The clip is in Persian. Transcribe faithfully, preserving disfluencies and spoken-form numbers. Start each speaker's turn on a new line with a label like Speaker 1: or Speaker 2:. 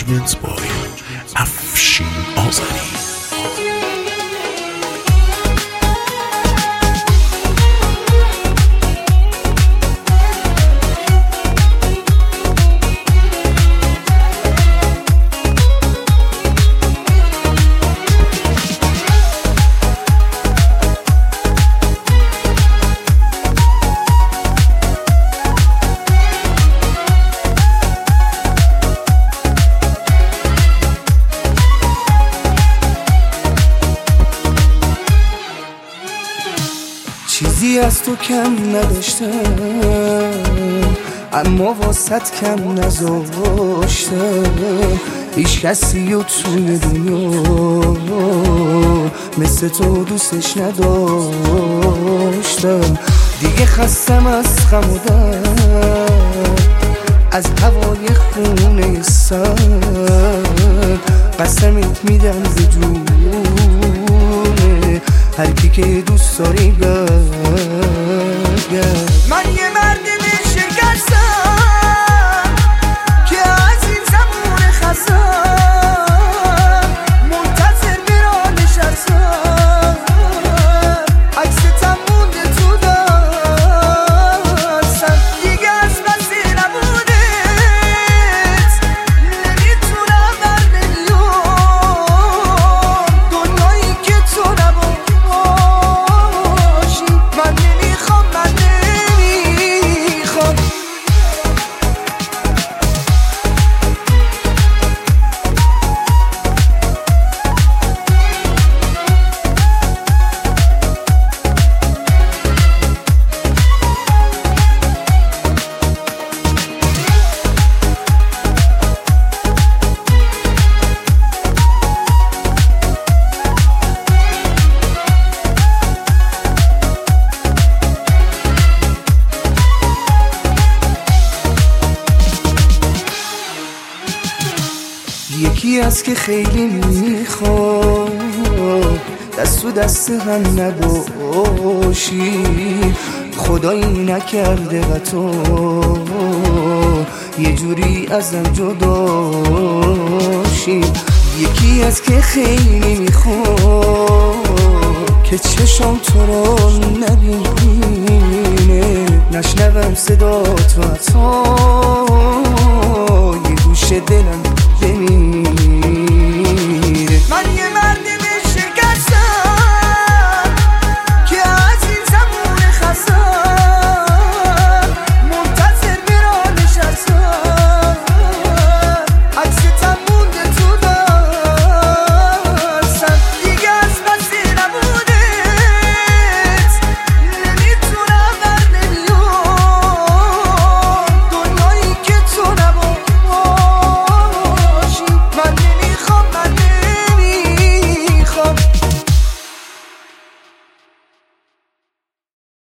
Speaker 1: Arrangements by افشین آذری.
Speaker 2: چیزی از تو کم نداشتم اما واسط کم نذاشتم. هیچ کسی و توی دنیا مثل تو دوستش نداشتم. دیگه خستم از غم و درد، از هوای خونه سرد. قسمت میدم ز جونه هر کی که دوست داری برگرد. من یه مرد شکستم که از این زمان خستم منتظر برا نشستم. عکستم مونده تو دستم، دیگه از بسی نبودت نمیتونم بر بلیون. دنیایی که تو نباشی من نمیخوام، من نمیخوام. یکی از که خیلی میخواد دست تو دست هم نباشی، خدایی نکرده و تو یه جوری ازم جداشی. یکی از که خیلی میخواد که چشم تو رو نبینه، نشنوم صدا تو حتی یه گوش دلم بمینه.